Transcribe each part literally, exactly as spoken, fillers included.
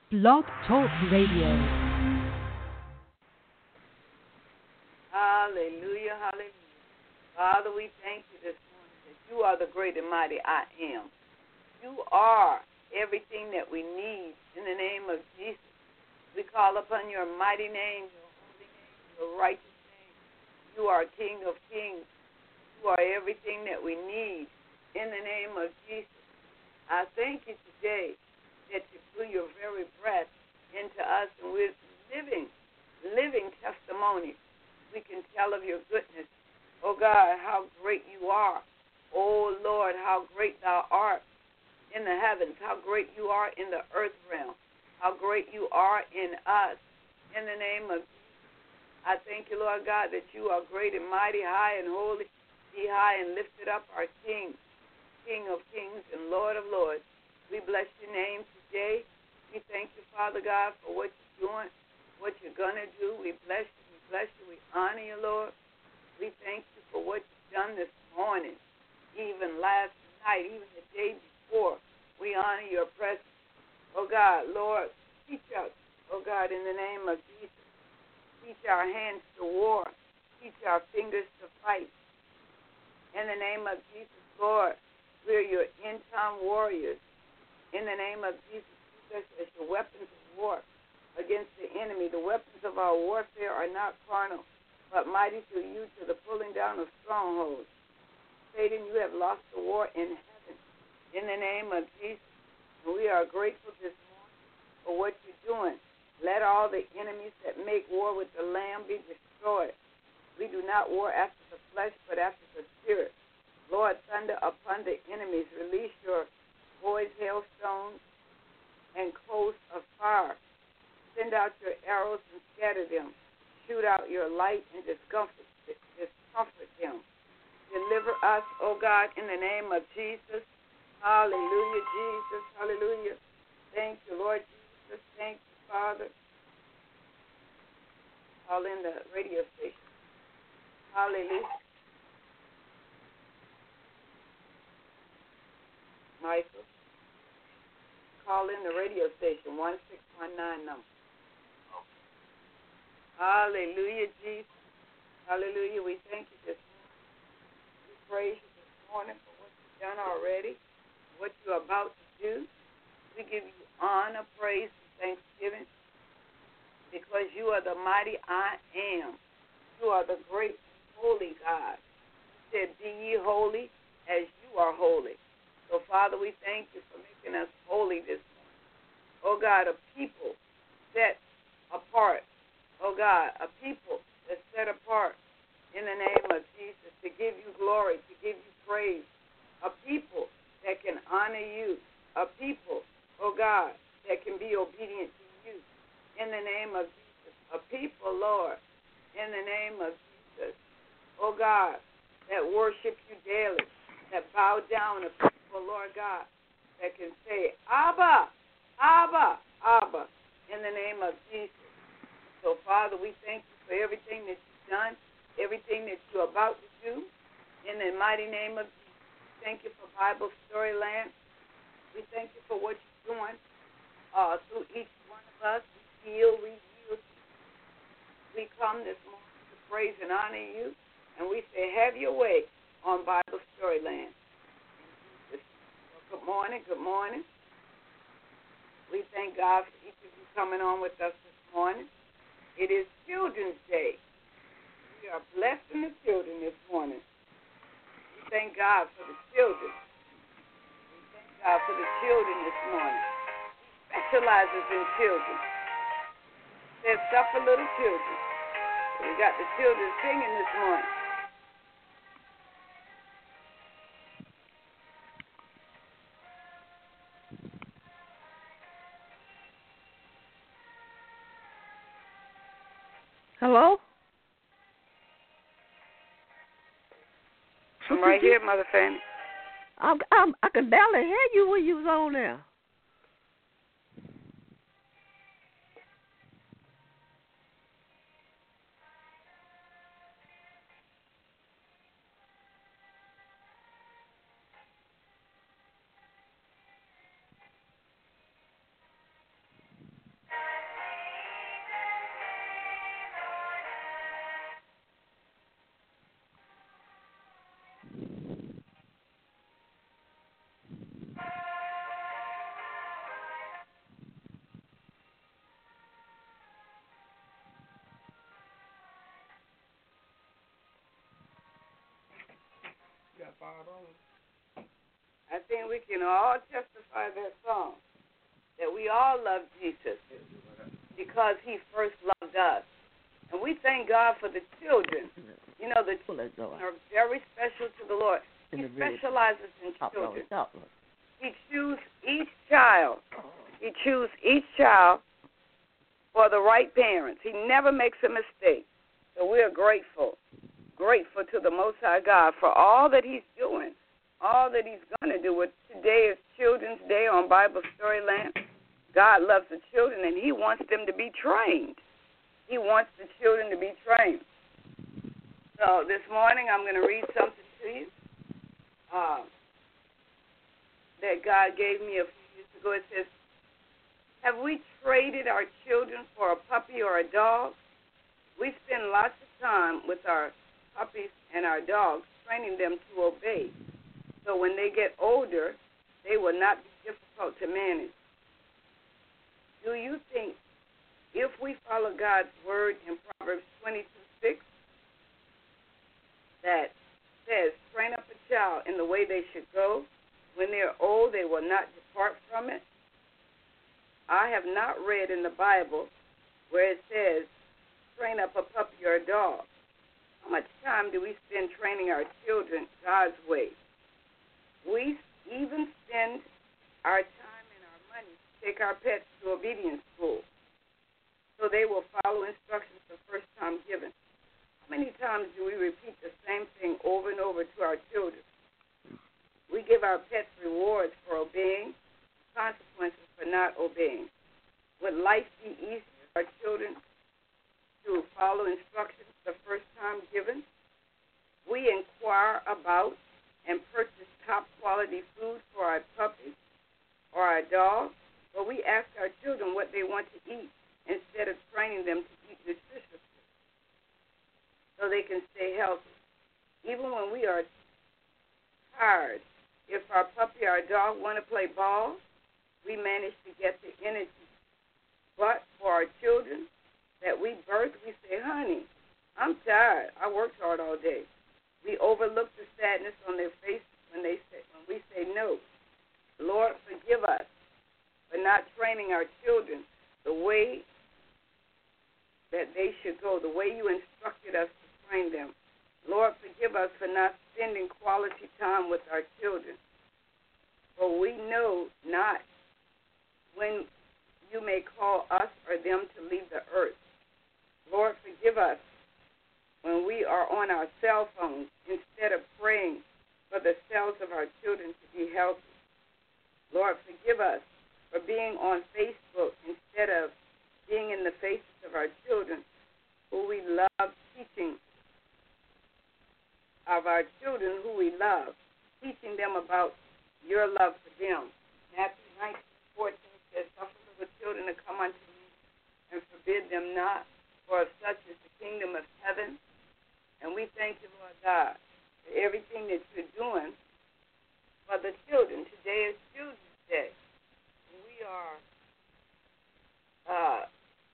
Blog Talk Radio. Hallelujah, hallelujah. Father, we thank you this morning that you are the great and mighty I am. You are everything that we need in the name of Jesus. We call upon your mighty name, your holy name, your righteous name. You are King of kings. You are everything that we need in the name of Jesus. I thank you today that you blew your very breath into us, and we're living, living testimonies. We can tell of your goodness. Oh, God, how great you are. Oh, Lord, how great thou art in the heavens, how great you are in the earth realm, how great you are in us. In the name of Jesus, I thank you, Lord God, that you are great and mighty, high and holy. Be high and lifted up, our King, King of kings and Lord of lords. We bless your name today. We thank you, Father God, for what you're doing, what you're going to do. We bless you. We bless you. We honor you, Lord. We thank you for what you've done this morning, even last night, even the day before. We honor your presence. Oh, God, Lord, teach us, oh, God, in the name of Jesus. Teach our hands to war. Teach our fingers to fight. In the name of Jesus, Lord, we're your end-time warriors. In the name of Jesus, use us as your weapons of war against the enemy. The weapons of our warfare are not carnal, but mighty through you to the pulling down of strongholds. Satan, you have lost the war in heaven. In the name of Jesus, we are grateful this morning for what you're doing. Let all the enemies that make war with the Lamb be destroyed. We do not war after the flesh, but after the Spirit. Lord, thunder upon the enemies. Release your boys, hailstones, and coals of fire. Send out your arrows and scatter them. Shoot out your light and discomfort, discomfort them. Deliver us, O God, in the name of Jesus. Hallelujah, Jesus. Hallelujah. Thank you, Lord Jesus. Thank you, Father. Call in the radio station. Hallelujah. Michael, call in the radio station, one six one nine number. Hallelujah, Jesus. Hallelujah. We thank you this morning. We praise you this morning for what you've done already, what you're about to do. We give you honor, praise, and thanksgiving because you are the mighty I am. You are the great, holy God. You said, be ye holy as you are holy. So, Father, we thank you for making us holy this morning. Oh, God, a people set apart. Oh, God, a people that's set apart in the name of Jesus to give you glory, to give you praise. A people that can honor you. A people, oh, God, that can be obedient to you in the name of Jesus. A people, Lord, in the name of Jesus. Oh, God, that worship you daily, that bow down to people, Lord God, that can say, Abba, Abba, Abba, in the name of Jesus. So, Father, we thank you for everything that you've done, everything that you're about to do, in the mighty name of Jesus. Thank you for Bible Storyland. We thank you for what you're doing uh, through each one of us. We heal, we heal. We come this morning to praise and honor you, and we say, have your way on Bible Storyland. Good morning, good morning. We thank God for each of you coming on with us this morning. It is Children's Day. We are blessing the children this morning. We thank God for the children. We thank God for the children this morning. He specializes in children. He says, suffer little children. We got the children singing this morning. Hello? I'm right here, Mother Fanny. I'm, I'm, I could barely hear you when you was on there. I think we can all testify that song, that we all love Jesus because he first loved us. And we thank God for the children. You know, the children are very special to the Lord. He specializes in children. He chooses each child. He chooses each child for the right parents. He never makes a mistake. So we are grateful, grateful to the Most High God for all that he's doing, all that he's going to do. With today is Children's Day on Bible Storyland. God loves the children, and he wants them to be trained. He wants the children to be trained. So this morning I'm going to read something to you uh, that God gave me a few years ago. It says, have we traded our children for a puppy or a dog? We spend lots of time with our puppies and our dogs, training them to obey. So when they get older, they will not be difficult to manage. Do you think if we follow God's word in Proverbs twenty-two six, that says, train up a child in the way they should go, when they are old, they will not depart from it? I have not read in the Bible where it says, train up a puppy or a dog. How much time do we spend training our children God's way? We even spend our time and our money to take our pets to obedience school so they will follow instructions the first time given. How many times do we repeat the same thing over and over to our children? We give our pets rewards for obeying, consequences for not obeying. Would life be easier for our children to follow instructions the first time given? We inquire about and purchase top-quality food for our puppies or our dogs, but we ask our children what they want to eat instead of training them to eat nutritiously so they can stay healthy. Even when we are tired, if our puppy or our dog want to play ball, we manage to get the energy. But for our children that we birth, we say, honey, I'm tired. I worked hard all day. We overlook the sadness on their faces when they say, when we say no. Lord, forgive us for not training our children the way that they should go, the way you instructed us to train them. Lord, forgive us for not spending quality time with our children. For we know not when you may call us or them to leave the earth. Lord, forgive us when we are on our cell phones instead of praying for the cells of our children to be healthy. Lord, forgive us for being on Facebook instead of being in the faces of our children who we love, teaching of our children who we love, teaching them about your love for them. Matthew nineteen fourteen says, suffer little children to come unto me and forbid them not, for of such is the kingdom of heaven. And we thank you, Lord God, for everything that you're doing for the children. Today is Children's Day. We are uh,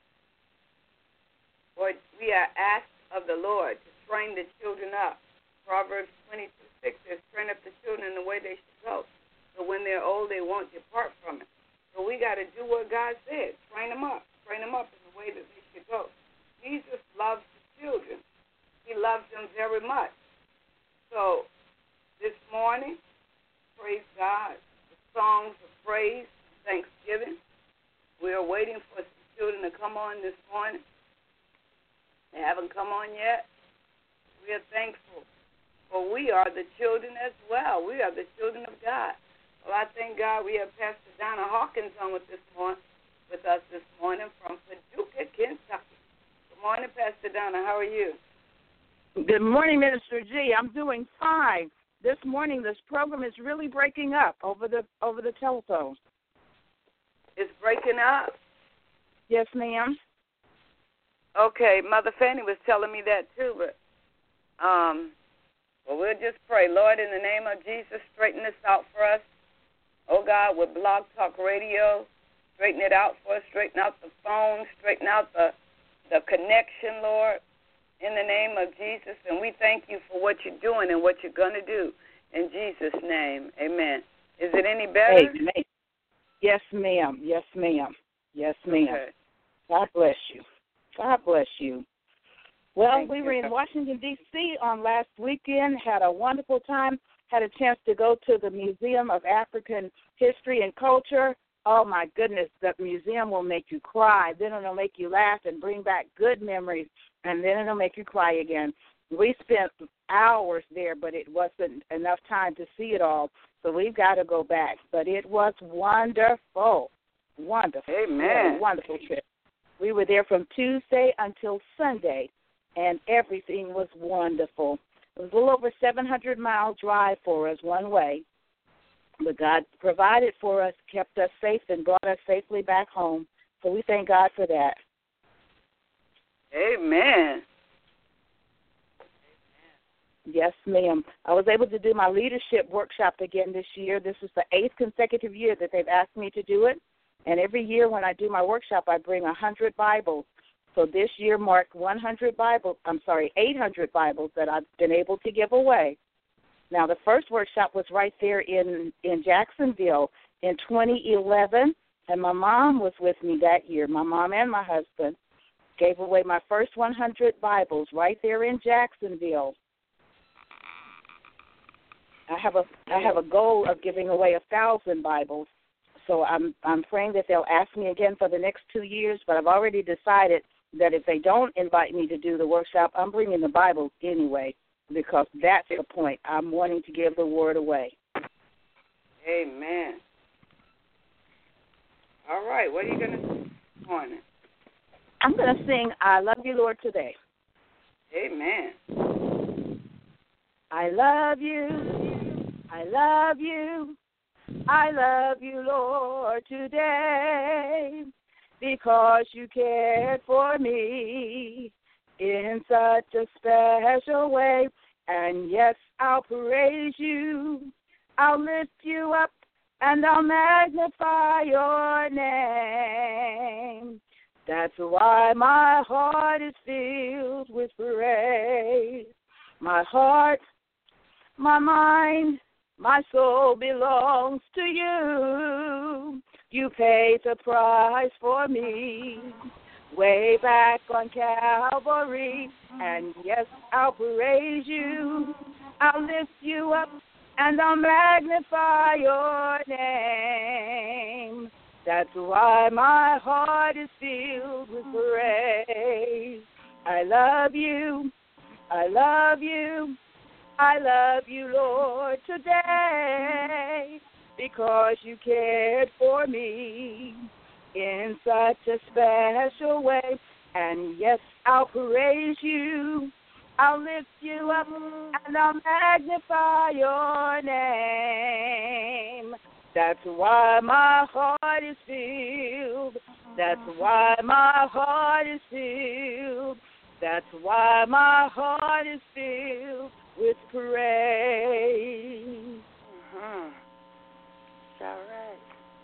or we are asked of the Lord to train the children up. Proverbs twenty-two six says, train up the children in the way they should go. So when they're old, they won't depart from it. So we got to do what God said. Train them up. Train them up in the way that they should go. Jesus loves the children. He loves them very much. So this morning, praise God, the songs of praise, thanksgiving. We are waiting for some children to come on this morning. They haven't come on yet. We are thankful. For we are the children as well. We are the children of God. Well, I thank God we have Pastor Donna Hawkins on with this morning, with us this morning from Paducah, Kentucky. Good morning, Pastor Donna. How are you? Good morning, Minister G. I'm doing fine. This morning, this program is really breaking up over the over the telephone. It's breaking up? Yes, ma'am. Okay, Mother Fanny was telling me that too, but um, well, we'll just pray. Lord, in the name of Jesus, straighten this out for us. Oh, God, with Blog Talk Radio, straighten it out for us. Straighten out the phone. Straighten out the, the connection, Lord, in the name of Jesus. And we thank you for what you're doing and what you're going to do. In Jesus' name, amen. Is it any better? Amen. Yes, ma'am. Yes, ma'am. Yes, ma'am. Okay. God bless you. God bless you. Well, Thank we you. were in Washington, D C on last weekend, had a wonderful time, had a chance to go to the Museum of African History and Culture. Oh, my goodness, that museum will make you cry. Then it'll make you laugh and bring back good memories, and then it'll make you cry again. We spent hours there, but it wasn't enough time to see it all, so we've got to go back. But it was wonderful, wonderful. Amen. A wonderful trip. We were there from Tuesday until Sunday, and everything was wonderful. It was a little over seven hundred mile drive for us one way, but God provided for us, kept us safe, and brought us safely back home. So we thank God for that. Amen. Yes, ma'am. I was able to do my leadership workshop again this year. This is the eighth consecutive year that they've asked me to do it. And every year when I do my workshop, I bring one hundred Bibles. So this year marked one hundred Bibles, I'm sorry, eight hundred Bibles that I've been able to give away. Now, the first workshop was right there in, in Jacksonville in twenty eleven, and my mom was with me that year. My mom and my husband gave away my first one hundred Bibles right there in Jacksonville. I have a I have a goal of giving away a thousand Bibles, so I'm I'm praying that they'll ask me again for the next two years. But I've already decided that if they don't invite me to do the workshop, I'm bringing the Bibles anyway, because that's the point. I'm wanting to give the word away. Amen. All right, what are you going to sing this morning? I'm going to sing "I Love You, Lord" today. Amen. I love you, I love you, I love you, Lord, today, because you cared for me in such a special way. And yes, I'll praise you, I'll lift you up, and I'll magnify your name. That's why my heart is filled with praise. My heart, my mind, my soul belongs to you. You paid the price for me way back on Calvary. And yes, I'll praise you, I'll lift you up, and I'll magnify your name. That's why my heart is filled with praise. I love you, I love you, I love you, Lord, today, because you cared for me in such a special way. And yes, I'll praise you, I'll lift you up, and I'll magnify your name. That's why my heart is filled. That's why my heart is filled. That's why my heart is filled with praise. Uh-huh. All right.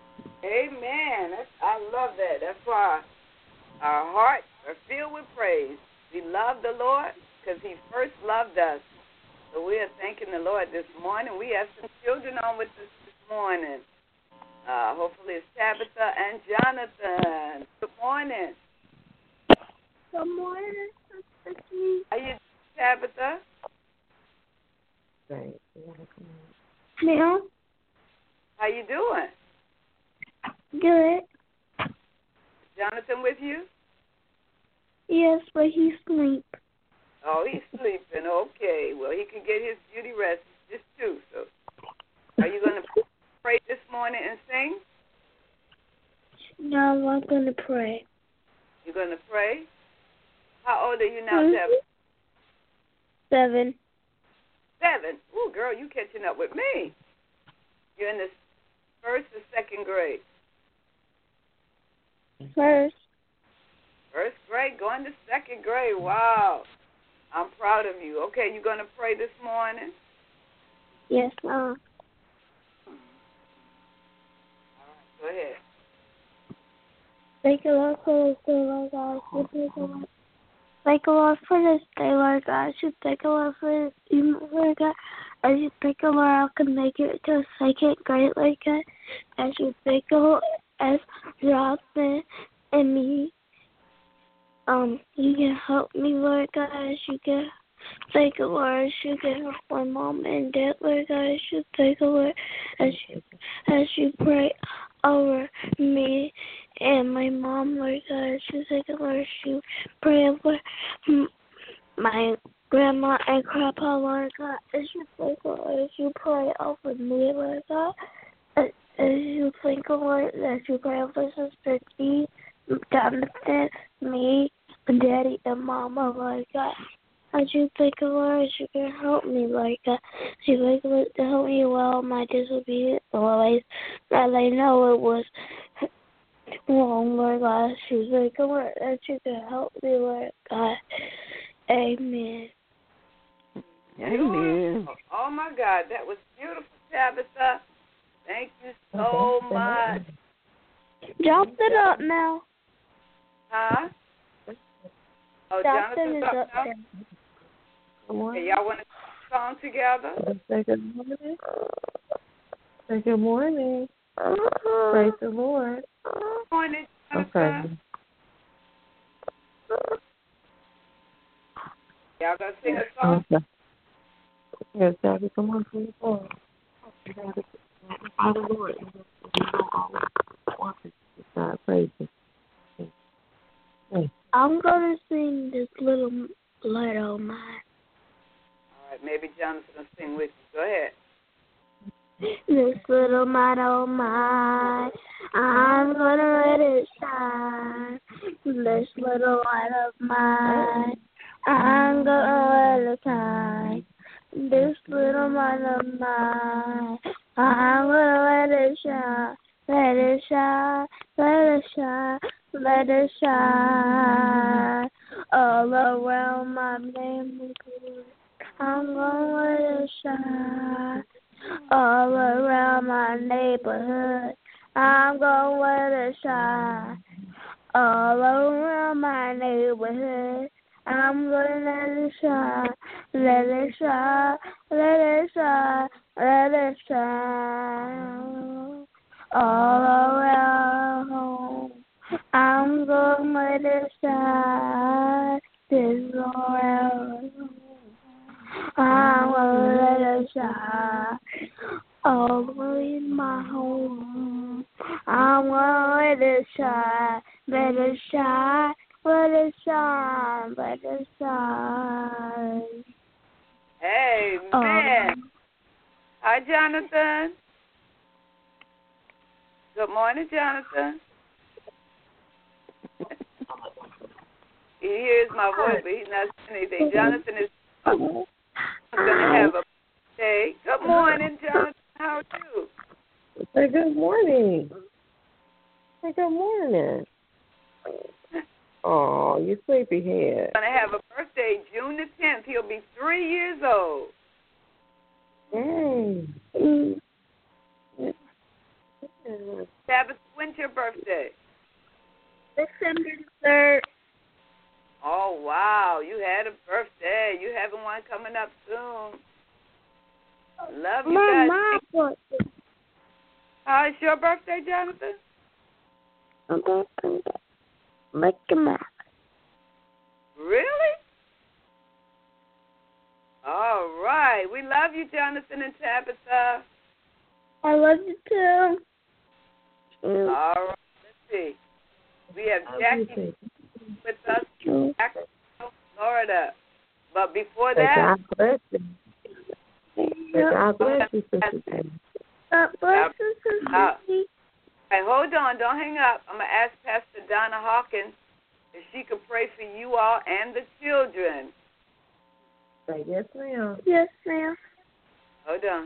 Amen. That's, I love that. That's why our hearts are filled with praise. We love the Lord because he first loved us. So we are thanking the Lord this morning. We have some children on with us this morning. Uh, hopefully it's Tabitha and Jonathan. Good morning. Good morning, Sister G. How you doing, Tabitha? Ma'am? How you doing? Good. Jonathan with you? Yes, but he sleep. Oh, he's sleeping. Okay. Well, he can get his beauty rest just too. So, are you going to pray this morning and sing? No, I'm going to pray. You're going to pray? How old are you now, Mm-hmm. Seven? Seven. Seven? Ooh, girl, you catching up with me. You're in the first or second grade? First. First grade, going to second grade. Wow. I'm proud of you. Okay, you going to pray this morning? Yes, Mom. Go ahead. Thank you, Lord, for this day, Lord God. Thank you, Lord. Thank you, Lord, for this day, Lord God. I should thank you, Lord, for this evening, Lord God. As you think of where I can make it to second grade, Lord God. As you think of as Jonathan and me, um, you can help me, Lord God, as you can think of where you can help my mom and dad, Lord God, as you think of where as you, as you pray over me and my mom, Lord God, as you think of where you pray over my grandma and grandpa, Lord God, as you think of as you pray over me, Lord God, as, as you think of Lord, as you pray over Sister G, Jonathan, me, Daddy, and Mama, Lord God. As you think of words, you can help me, Lord God. As you think of it to help me well my disobedient ways, that I know it was wrong, Lord God. As you think of words, that you can help me, Lord God. Amen. Amen. Oh, my God, that was beautiful, Tabitha. Thank you so much. Jump it up now. Huh? Oh, Jonathan Jonathan's is up up now? there. Okay, y'all want to song together? Say good morning. Say good morning. Praise the Lord. Good morning, Jonathan. Okay. Y'all going to sing a song? Okay. Yes, Daddy, come on, praise the Lord. Magnify the Lord. You know always want to God praise Him. I'm going to sing this little light on mine. All right, maybe Jonathan will sing with you. Go ahead. This little light on mine, I'm going to let it shine. This little light of mine, I'm going to let it shine. This little light of mine, I'm going to let it shine. Let it shine, let it shine, let it shine. All around my neighborhood, I'm gonna let it shine. All around my neighborhood, I'm gonna let it shine. All around my neighborhood, I'm gonna let it shine. Let it shine, let it shine, let it shine. All around home, I'm gonna let it shine. This all around home, I'm gonna let it shine. All in my home, I'm gonna let it shine. Let it shine, let it shine, let it shine. Amen. Um, Hi, Jonathan. Good morning, Jonathan. He hears my voice, but he's not saying anything. Jonathan is going to have a day. Good morning, Jonathan. How are you? Say good morning. Say good morning. Oh, you sleepyhead. He's going to have a birthday June the tenth. He'll be three years old. Yay. Tabitha, when's your birthday? December third. Oh, wow. You had a birthday. You having one coming up soon. Love you My guys. mom birthday. How is your birthday, Jonathan? I'm going to make a map. Really? All right. We love you, Jonathan and Tabitha. I love you too. Mm. All right. Let's see. We have Jackie with us in Jacksonville, Florida. But before that, God bless you. God bless you, Sister. God bless you, Sister. Hey, hold on. Don't hang up. I'm going to ask Pastor Donna Hawkins if she could pray for you all and the children. Say yes, ma'am. Yes, ma'am. Hold on.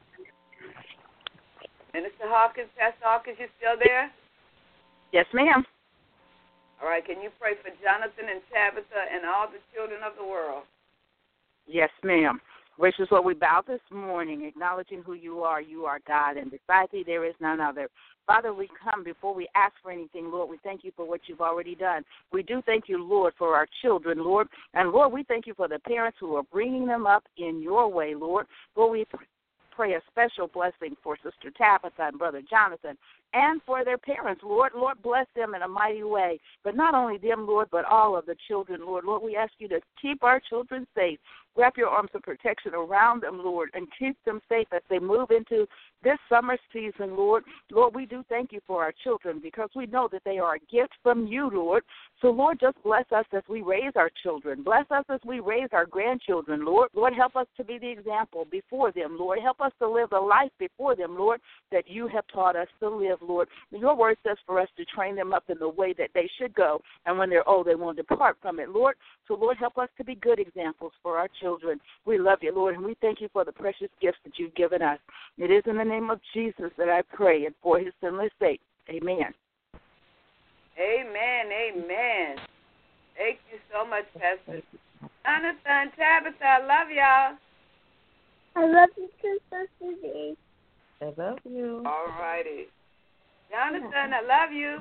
Minister Hawkins, Pastor Hawkins, you still there? Yes, ma'am. All right. Can you pray for Jonathan and Tabitha and all the children of the world? Yes, ma'am. Gracious Lord, we bow this morning, acknowledging who you are. You are God, and beside thee there is none other. Father, we come before we ask for anything, Lord. We thank you for what you've already done. We do thank you, Lord, for our children, Lord. And, Lord, we thank you for the parents who are bringing them up in your way, Lord. Lord, we pray a special blessing for Sister Tabitha and Brother Jonathan and for their parents, Lord. Lord, bless them in a mighty way. But not only them, Lord, but all of the children, Lord. Lord, we ask you to keep our children safe. Wrap your arms of protection around them, Lord, and keep them safe as they move into this summer season, Lord. Lord, we do thank you for our children because we know that they are a gift from you, Lord. So, Lord, just bless us as we raise our children. Bless us as we raise our grandchildren, Lord. Lord, help us to be the example before them, Lord. Help us to live the life before them, Lord, that you have taught us to live, Lord. Your word says for us to train them up in the way that they should go, and when they're old, they won't depart from it, Lord. So, Lord, help us to be good examples for our children. We love you, Lord, and we thank you for the precious gifts that you've given us. It is in the name of Jesus that I pray, and for his sinless sake, amen. Amen, amen. Thank you so much, Pastor Jonathan, Tabitha, I love y'all. I love you too, Sister D. I love you. All righty. Jonathan, I love you.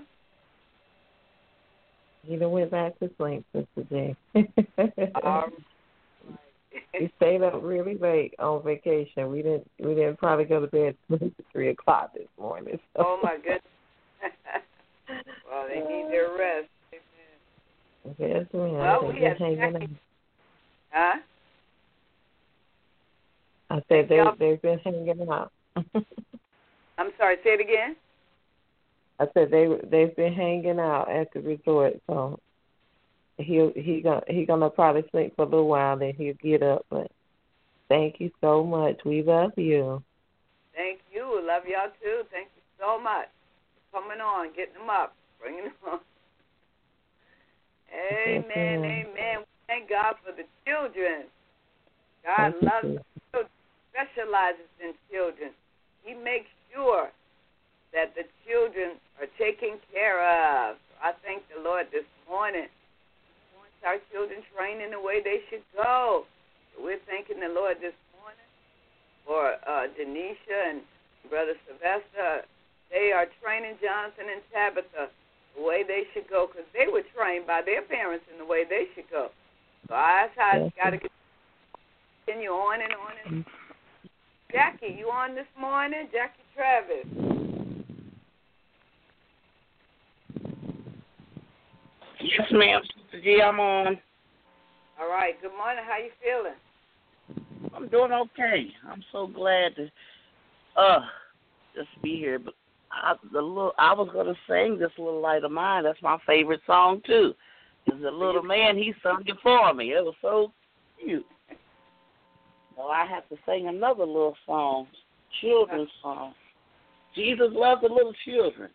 He done went back to sleep, Sister J. All right. We stayed up really late on vacation. We didn't we didn't probably go to bed until three o'clock this morning. So. Oh my goodness. Well, they need their rest. Amen. Yes, ma'am. Well, They've we been have hanging out. Huh? I said they they've been hanging out. I'm sorry, say it again. I said they they've been hanging out at the resort, so he he gonna he gonna probably sleep for a little while, then he'll get up. But thank you so much. We love you. Thank you. Love y'all too. Thank you so much for coming on, getting them up, bringing them on. Amen. Yes, amen. We thank God for the children. God thank loves you. the children, specializes in children. He makes sure that the children are taken care of. I thank the Lord this morning. He wants our children trained in the way they should go. So we're thanking the Lord this morning for uh, Denisha and Brother Sylvester. They are training Jonathan and Tabitha the way they should go because they were trained by their parents in the way they should go. So that's how it's got to continue on and on. And Jackie, you on this morning? Jackie Travis. Yes, ma'am. Sister G, I'm on. All right. Good morning. How you feeling? I'm doing okay. I'm so glad to uh just be here. But I, the little I was gonna sing this Little Light of Mine. That's my favorite song too. Cause the little man he sung it for me. It was so cute. So I have to sing another little song, children's song. Jesus loves the little children.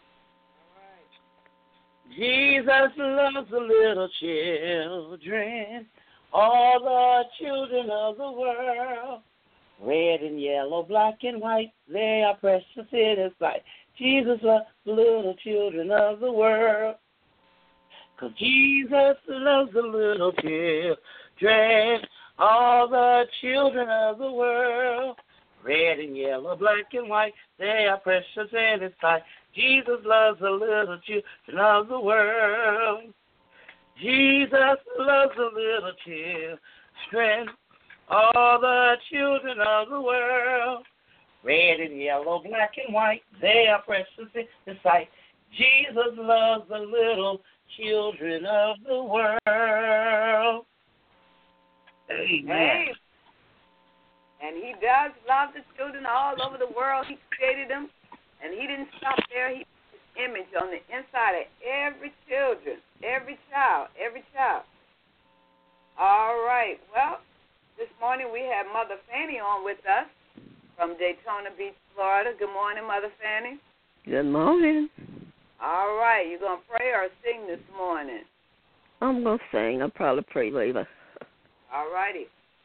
Jesus loves the little children, all the children of the world. Red and yellow, black and white, they are precious in his sight. Jesus loves the little children of the world. Cause Jesus loves the little children, all the children of the world. Red and yellow, black and white, they are precious in his sight. Jesus loves the little children of the world. Jesus loves the little children, all the children of the world. Red and yellow, black and white, they are precious in his sight. Jesus loves the little children of the world. Amen. Hey. And he does love the children all over the world. He created them. And he didn't stop there. He put his image on the inside of every children, every child, every child. All right. Well, this morning we have Mother Fanny on with us from Daytona Beach, Florida. Good morning, Mother Fanny. Good morning. All right. You going to pray or sing this morning? I'm going to sing. I'll probably pray later. All righty.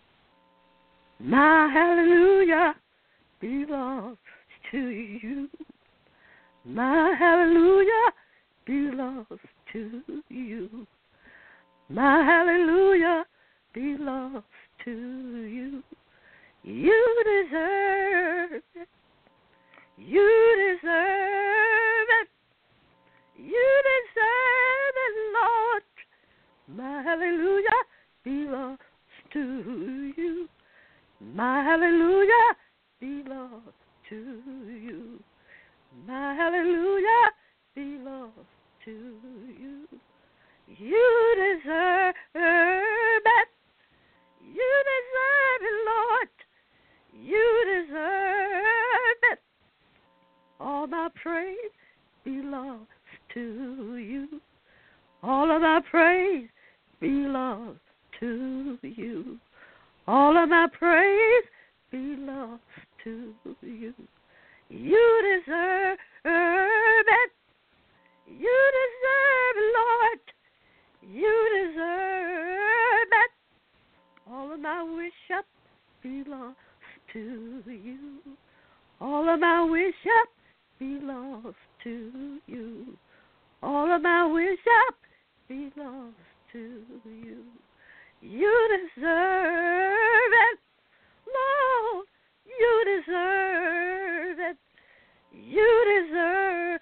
My hallelujah belongs to you. My hallelujah belongs to you. My hallelujah belongs to you. You deserve it. You deserve it. You deserve it, Lord. My hallelujah belongs to you. My hallelujah belongs to you. My hallelujah belongs to you. You deserve it. You deserve it, Lord. You deserve it. All my praise belongs to you. All of my praise belongs to you. All of my praise belongs to you. You deserve it. You deserve it, Lord. You deserve it. All of my worship belongs to you. All of my worship belongs to you. All of my worship belongs to you. You deserve it, Lord. You deserve it. You deserve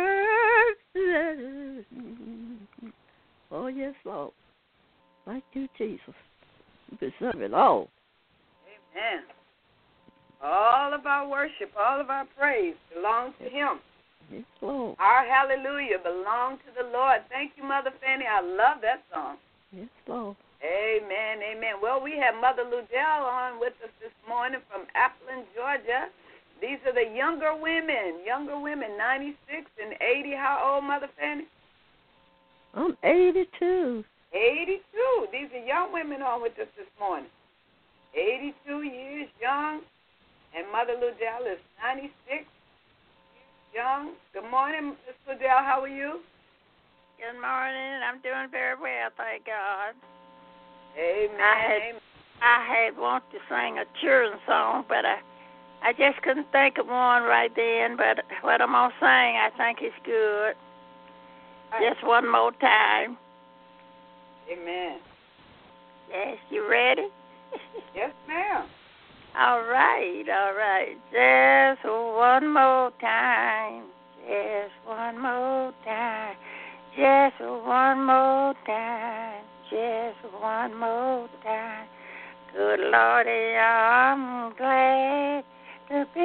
it. Oh, yes, Lord. Thank you, Jesus. You deserve it all. Amen. All of our worship, all of our praise belongs to Him. Yes, Lord. Our hallelujah belongs to the Lord. Thank you, Mother Fanny. I love that song. Yes, Lord. Amen, amen. Well, we have Mother Ludell on with us this morning from Appleton, Georgia. These are the younger women, younger women, ninety-six and eighty. How old, Mother Fanny? I'm eighty-two. eighty-two. These are young women on with us this morning. eighty-two years young, and Mother Ludell is ninety-six years young. Good morning, Miss Ludell. How are you? Good morning. I'm doing very well, thank God. Amen. I had, amen. I had wanted to sing a children's song, but I, I just couldn't think of one right then. But what I'm going to sing, I think is good. Right. Just one more time. Amen. Yes, you ready? Yes, ma'am. All right, all right. Just one more time. Just one more time. Just one more time. Just one more time. Good Lordy, I'm glad to be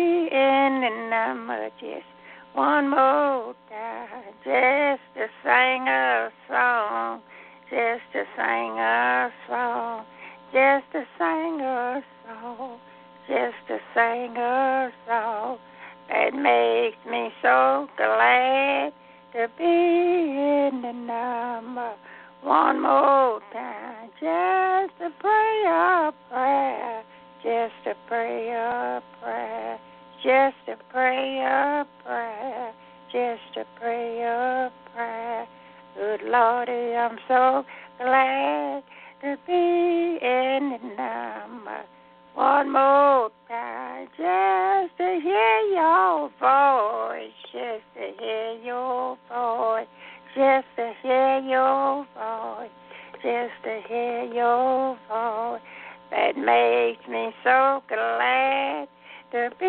in the number. Just one more time. Just to sing a song. Just to sing a song. Just to sing a song. Just to sing a song. That makes me so glad to be in the number. One more time, just to pray a prayer, just to pray a prayer, just to pray a prayer, just to pray a prayer. Good Lordy, I'm so glad to be in the number. One more time, just to hear your voice, just to hear your voice. Just to hear your voice, just to hear your voice, that makes me so glad to be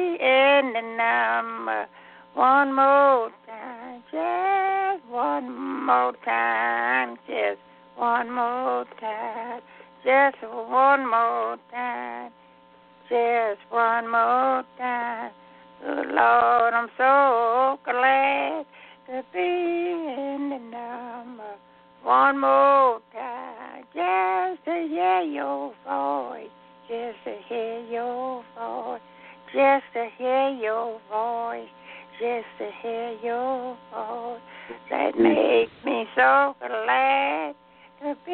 in the number. One more time, just one more time, just one more time, just one more time, just one more time. Good Lord, I'm so glad to be in the number. One more time, just to hear your voice, just to hear your voice, just to hear your voice, just to hear your voice. That makes me so glad to be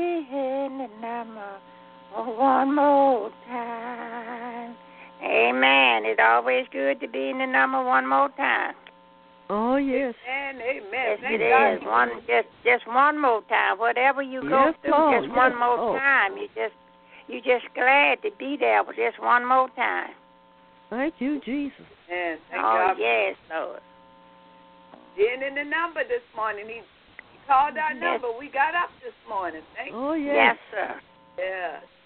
in the number. One more time. Amen. It's always good to be in the number one more time. Oh, yes. Amen, amen. Yes, Thank it God. is. One, just, just one more time. Whatever you go Yes, through, Lord. just Yes, one more Lord. time. You just, you just glad to be there, but just one more time. Thank you, Jesus. And thank Oh God yes, Lord. for being in the number this morning. He, he called our Yes. number. We got up this morning. Thank Oh, Yes, yes. sir. Yeah.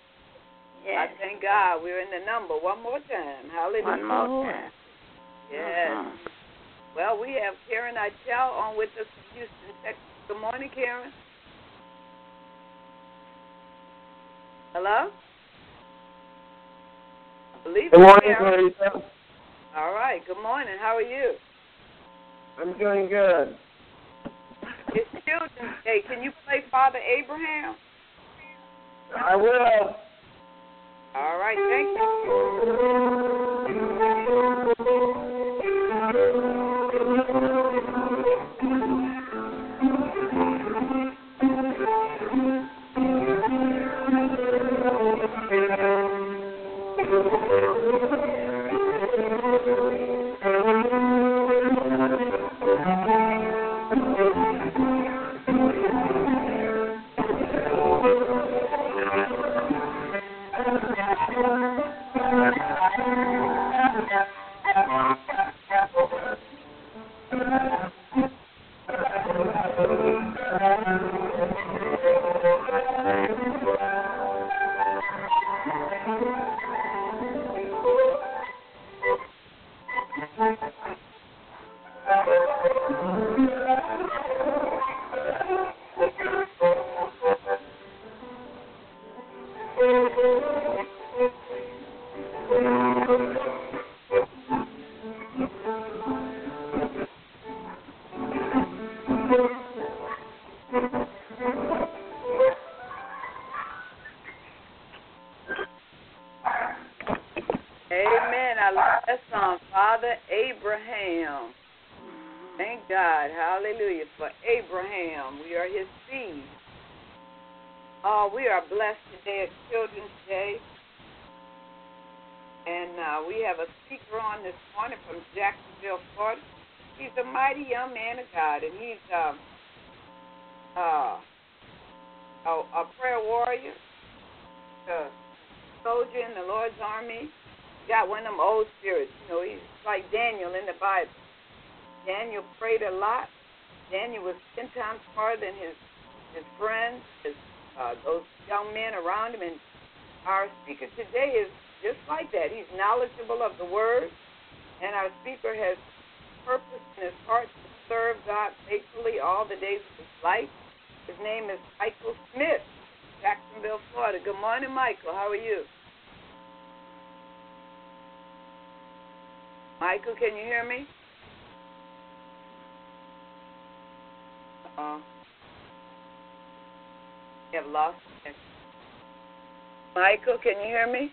Yes. I thank God we're in the number one more time. Hallelujah. One more time. Yes. Uh-huh. Well, we have Karen Eichel on with us from Houston, Texas. Good morning, Karen. Hello? I believe Good morning, Karen. Teresa. All right. Good morning. How are you? I'm doing good. It's Children's Day. Can you play Father Abraham? I will. All right. Thank you. Amen. I love that song, Father Abraham. Thank God. Hallelujah. For Abraham, we are his seed. Oh, we are blessed today at Children's Day. And uh, we have a speaker on this morning from Jacksonville, Florida. He's a mighty young man of God, and he's uh, uh, a, a prayer warrior, a soldier in the Lord's army. Got one of them old spirits. You know, he's like Daniel in the Bible. Daniel prayed a lot. Daniel was ten times smarter than his his friends, his, uh, those young men around him. And our speaker today is just like that. He's knowledgeable of the Word, and our speaker has purpose in his heart to serve God faithfully all the days of his life. His name is Michael Smith, Jacksonville, Florida. Good morning, Michael. How are you? Michael, can you hear me? Uh-uh. You have lost it. Michael, can you hear me?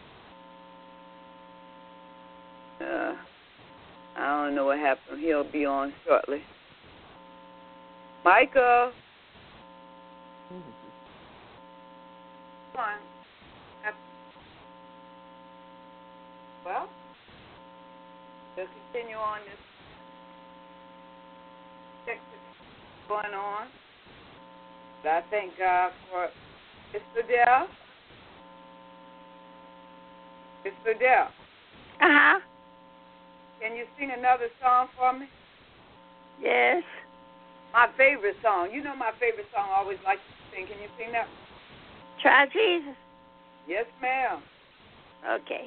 Uh, I don't know what happened. He'll be on shortly. Michael. Come on. Well, we'll continue on this text going on. But I thank God for Mister Dell. Mister Dell. Uh-huh. Can you sing another song for me? Yes. My favorite song. You know my favorite song I always like to sing. Can you sing that? Try Jesus. Yes, ma'am. Okay.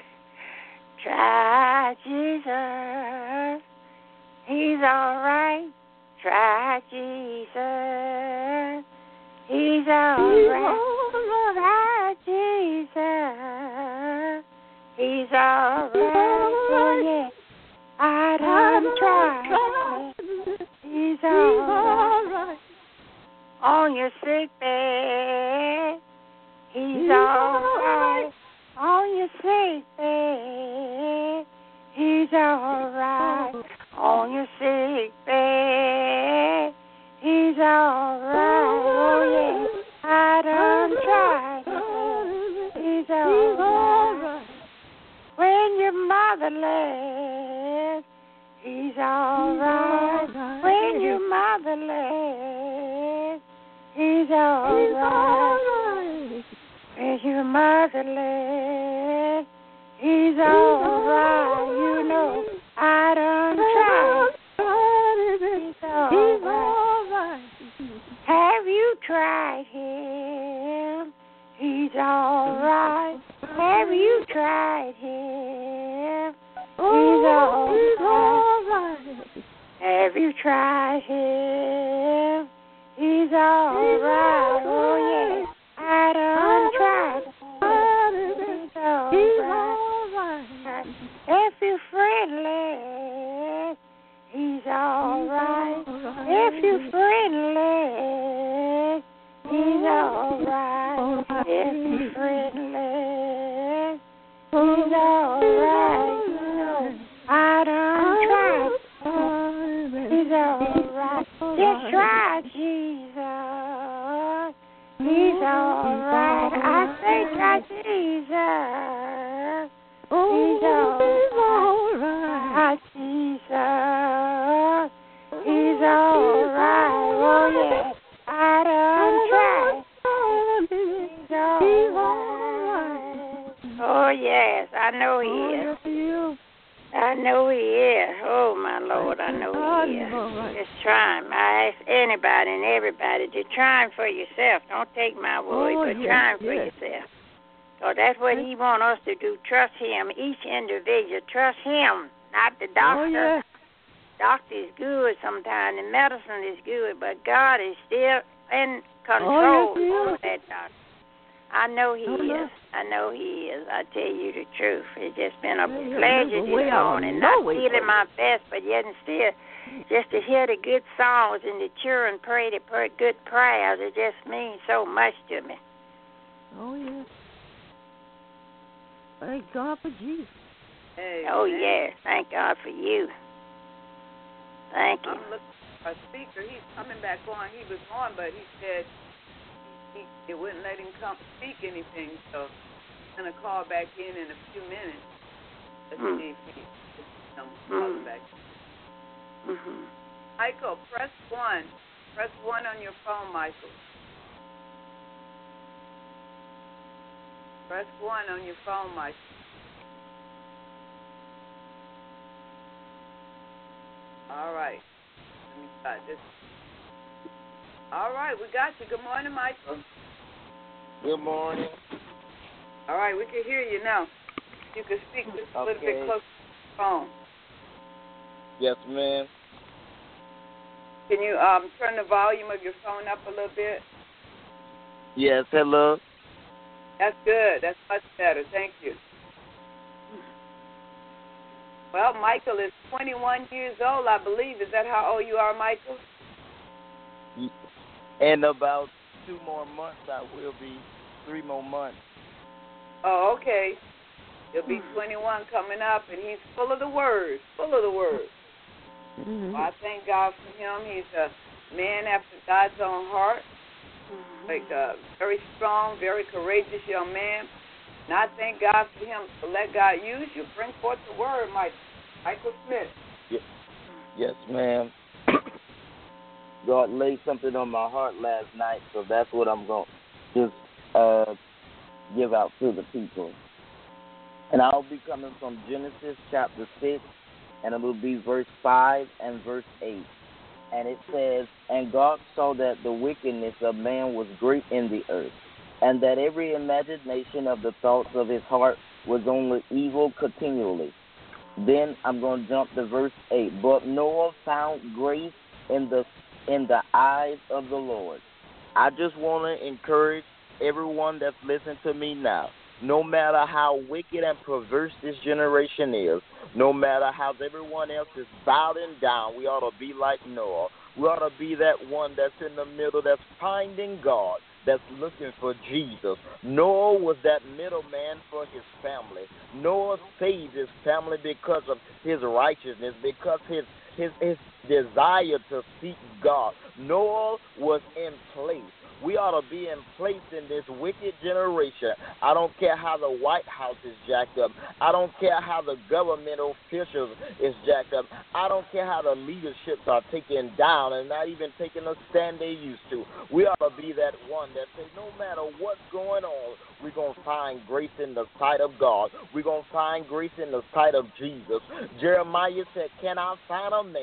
Try Jesus. He's all right. Try Jesus. He's all right. Try Jesus. He's all right. Oh, yeah. I done tried. He's all right. On your sick bed. He's all right. On your sick bed. He's all right. On your sick bed. He's all right. Oh, yeah. I done tried. He's all right. When you're motherless, he's all right. When you're motherless, he's all right. When you're motherless, he's all right. You know, I done tried. He's all right. Have you tried him? He's all right. Have you tried him? Oh, He's all he's right. all right. Have you tried him? He's all right. Oh, yeah. I done tried him. He's all He's right. all right. If you're friendly, he's all right. If you're friendly, he's all right. If you're friendly, he's all right. I done tried. He's all right. Just try Jesus. He's all right. I say try Jesus. He's all right. Jesus. He's all right. Oh, yeah. I done tried. He's all right. Oh, yes. I know he is. I know he is. Oh, my Lord, I know he is. Just try him. I ask anybody and everybody to try him for yourself. Don't take my word, Oh, but yes, try him for yes. yourself. So that's what he wants us to do. Trust him. Each individual, trust him, not the doctor. Oh, yes. Doctor is good sometimes, and medicine is good, but God is still in Oh, control yes, of that doctor. I know he Oh, is. yes. I know he is. I tell you the truth. It's just been a Yeah, pleasure yeah, this well, morning. no, Not we feeling will. my best, but yet and still, just to hear the good songs and the children pray the pray, good prayers, it just means so much to me. Oh, yes. Thank God for Jesus. Hey, Oh, man. yes. Thank God for you. Thank you. I'm looking for a speaker. He's coming back on. He was on, but he said he, it wouldn't let him come speak anything. So I'm going to call back in in a few minutes. Let's Mm. see if he can call Mm. back. Mm-hmm. Michael, press one. Press one on your phone, Michael. Press one on your phone, Michael. All right. Let me try this. All right, we got you. Good morning, Michael. Good morning. All right, we can hear you now. You can speak just a little bit Okay. closer to the phone. Yes, ma'am. Can you um turn the volume of your phone up a little bit? Yes, hello. That's good. That's much better. Thank you. Well, Michael is twenty-one years old, I believe. Is that how old you are, Michael? In about two more months, I will be. Three more months. Oh, okay. He'll be twenty-one coming up, and he's full of the Word, full of the Word. Mm-hmm. Well, I thank God for him. He's a man after God's own heart, like a very strong, very courageous young man. And I thank God for him to let God use you. Bring forth the Word, Mike. Michael Smith. Yes, yes ma'am. God laid something on my heart last night, so that's what I'm going to just uh, give out to the people. And I'll be coming from Genesis chapter six, and it will be verse five and verse eight. And it says, "And God saw that the wickedness of man was great in the earth, and that every imagination of the thoughts of his heart was only evil continually." Then I'm going to jump to verse eight. "But Noah found grace in the in the eyes of the Lord." I just want to encourage everyone that's listening to me now. No matter how wicked and perverse this generation is, no matter how everyone else is bowing down, we ought to be like Noah. We ought to be that one that's in the middle, that's finding God, that's looking for Jesus. Noah was that middleman for his family. Noah saved his family because of his righteousness, because his his his desire to seek God. Noah was in place. We ought to be in place in this wicked generation. I don't care how the White House is jacked up. I don't care how the government officials is jacked up. I don't care how the leaderships are taken down and not even taking the stand they used to. We ought to be that one that says no matter what's going on, we're going to find grace in the sight of God. We're going to find grace in the sight of Jesus. Jeremiah said, "Can I find a man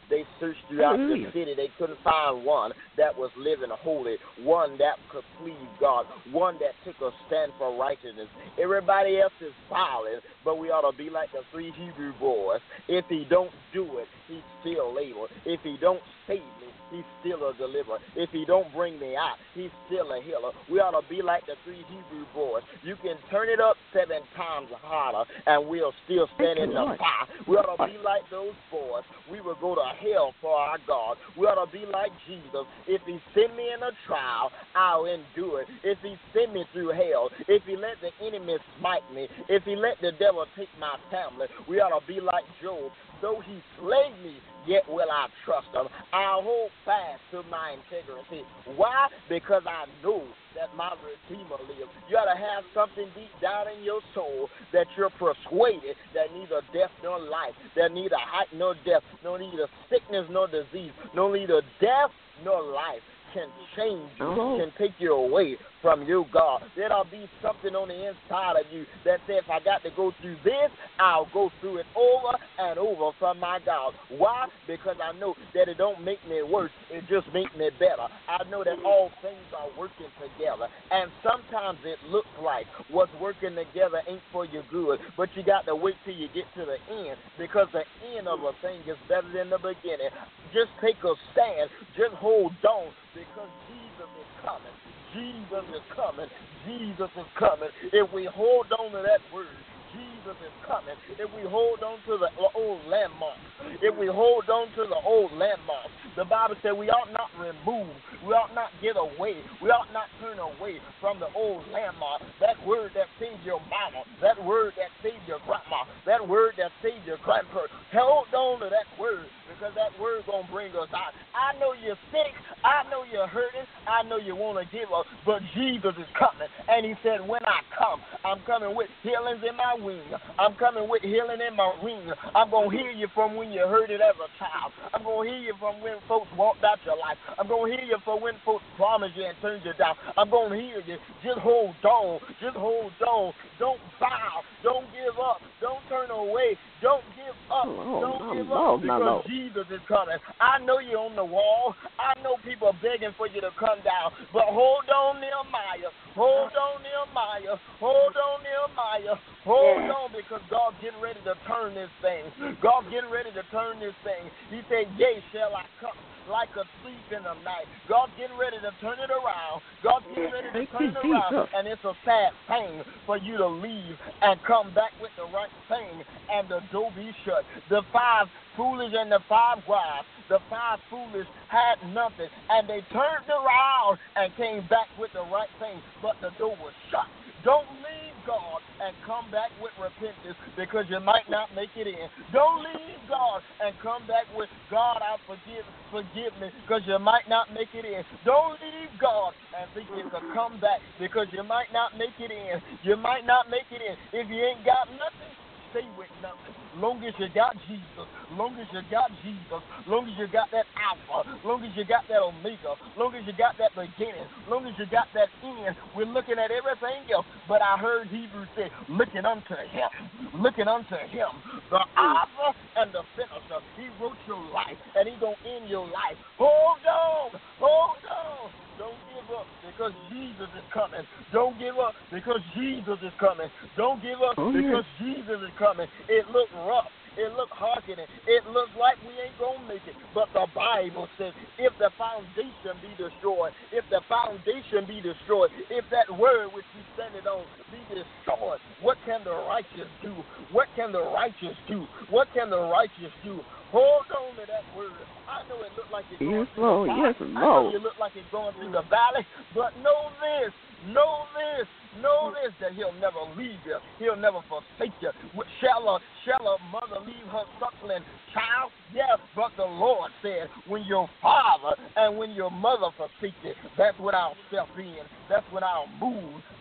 They searched throughout Hallelujah. the city. They couldn't find one that was living holy, one that could please God, one that took a stand for righteousness. Everybody else is violent, but we ought to be like the three Hebrew boys. If he don't do it, he's still able. If he don't save me, he's still a deliverer. If he don't bring me out, he's still a healer. We ought to be like the three Hebrew boys. You can turn it up seven times harder, and we'll still stand in the fire. We ought to be like those boys. We will go to hell for our God. We ought to be like Jesus. If he send me in a trial, I'll endure it. If he send me through hell, if he let the enemy smite me, if he let the devil take my family, we ought to be like Job. Though he slay me, yet will I trust him. I'll hold fast to my integrity. Why? Because I know that my Redeemer lives. You ought to have something deep down in your soul that you're persuaded that neither death nor life, that neither height nor depth, nor neither sickness nor disease, nor neither death nor life can change you, oh. can take you away from you, God. There'll be something on the inside of you that says, if I got to go through this, I'll go through it over and over from my God. Why? Because I know that it don't make me worse. It just makes me better. I know that all things are working together. And sometimes it looks like what's working together ain't for your good, but you got to wait till you get to the end, because the end of a thing is better than the beginning. Just take a stand. Just hold on, because Jesus is coming. Jesus is coming. Jesus is coming. If we hold on to that word, Jesus is coming. If we hold on to the old landmarks, if we hold on to the old landmarks, the Bible said we ought not remove, we ought not get away, we ought not turn away from the old landmark. That word that saved your mama, that word that saved your grandma, that word that saved your grandpa. Hold on to that word, because that word gonna bring us out. I know you're sick, I know you're hurting, I know you want to give up, but Jesus is coming. And he said, when I come, I'm coming with healings in my wing. I'm coming with healing in my wing. I'm going to heal you from when you heard it as a child. I'm going to heal you from when folks walked out your life. I'm going to heal you from when folks promised you and turned you down. I'm going to heal you. Just hold on. Just hold on. Don't bow. Don't give up. Don't turn away. Don't give up. Oh, Don't my give Lord, up, because Lord. Jesus is coming. I know you're on the wall. I know people are begging for you to come down. But hold on, Nehemiah. Hold on, Nehemiah. Hold on, Nehemiah. Hold Yeah. on, because God's getting ready to turn this thing. God's getting ready to turn this thing. He said, yea, shall I come like a thief in the night. God's getting ready to turn it around. God's getting ready to turn it around. And it's a sad thing for you to leave and come back with the right thing and the door be shut. The five foolish and the five wise, the five foolish had nothing, and they turned around and came back with the right thing, but the door was shut. Don't leave God and come back with repentance, because you might not make it in. Don't leave God and come back with, God, I forgive, forgive me, because you might not make it in. Don't leave God and think you can come back, because you might not make it in. You might not make it in. If you ain't got nothing, stay with nothing. Long as you got Jesus, long as you got Jesus, long as you got that Alpha, long as you got that Omega, long as you got that beginning, long as you got that end, we're looking at everything else. But I heard Hebrews say, looking unto him, looking unto him, the author and the finisher. He wrote your life, and he gonna end your life. Hold on, hold on. Don't give up, because Jesus is coming. Don't give up, because Jesus is coming. Don't give up, oh, because yeah. Jesus is coming. It looked rough. It looked hardening. It looks like we ain't going to make it. But the Bible says, if the foundation be destroyed, if the foundation be destroyed, if that word which we stand it on be destroyed, what can the righteous do? What can the righteous do? What can the righteous do? Hold on to that word. I know it looked like it's going yes, through Lord, the valley. yes, I know Lord. you look like it's going through the valley, but know this, know this, know this, that he'll never leave you. He'll never forsake you. Shall a, shall a mother leave her suckling child? Yes, but the Lord said, when your father and when your mother forsake you, that's when I'll step in. That's when I'll move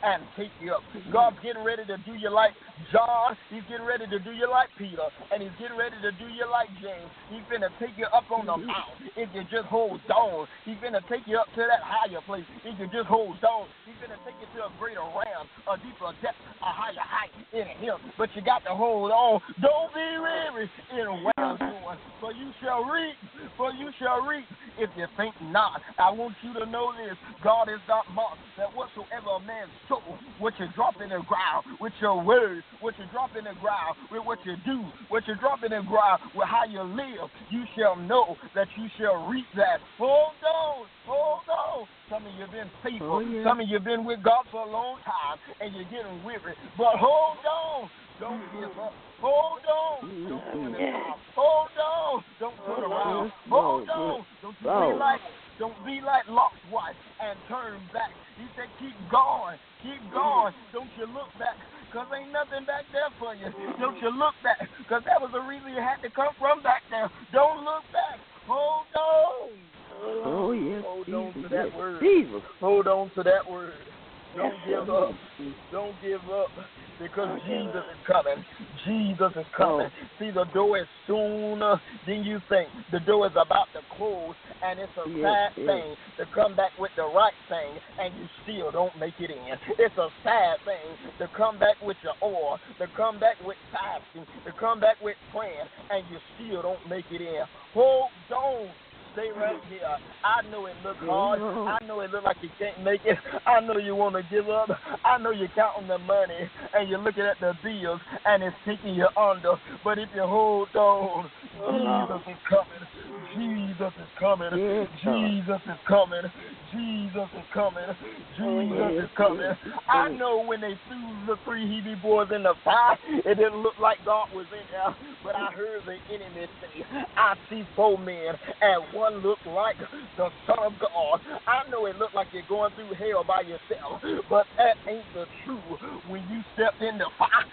and take you up. God's getting ready to do you like John. He's getting ready to do you like Peter. And he's getting ready to do you like James. He's going to take you up on the mountain if you just hold on. He's going to take you up to that higher place if you just hold on. He's going to take you to a greater realm, a deeper depth, a higher height in him. But you got to hold on. Don't be weary in well doing, for you shall reap, for you shall reap if you think not. I want you to know this. God is not mocked, that whatsoever a man sow, what you drop in the ground with your words, what you drop in the ground with what you do, what you drop in the ground with how you live, you shall know that you shall reap that. Hold on, hold on. Some of you have been faithful. Oh, yeah. Some of you have been with God for a long time, and you're getting weary. But hold on. Don't give up. Hold on. Don't turn around. Hold on. Don't turn around. Hold on. Don't be like, don't be like Lot's wife and turn back. He said, keep going. Keep going. Don't you look back, because ain't nothing back there for you. Don't you look back, because that was the reason you had to come from back there. Don't look back. Hold on. Oh, yes. Hold on Jesus, to that yes. word. Jesus. Hold on to that word. Don't give up. Don't give up, because Jesus is coming. Jesus is coming. Oh. See, the door is sooner than you think. The door is about to close, and it's a yes, sad yes. thing to come back with the right thing, and you still don't make it in. It's a sad thing to come back with your oil, to come back with fasting, to come back with praying, and you still don't make it in. Hold on. Stay right here. I know it looks hard. I know it looks like you can't make it. I know you want to give up. I know you're counting the money and you're looking at the bills and it's taking you under. But if you hold on, Jesus is coming. Jesus is coming. Jesus is coming. Jesus is coming. Jesus is coming. I know when they threw the three Hebrew boys in the fire, it didn't look like God was in there. But I heard the enemy say, I see four men and one looked like the Son of God. I know it looked like you're going through hell by yourself, but that ain't the truth. When you stepped in the fire,